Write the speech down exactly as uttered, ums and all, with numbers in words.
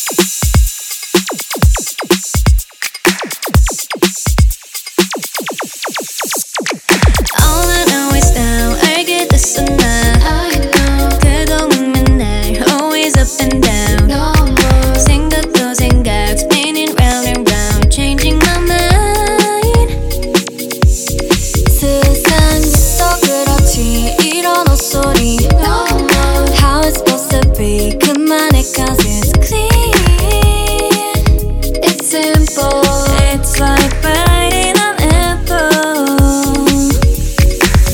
All I know is now 알게 됐어 난 그동안 맨날 always up and down 생각도 생각 spinning round and round changing my mind 세상에서 그렇지 이런 헛소리 How it's supposed to be 그만해 가서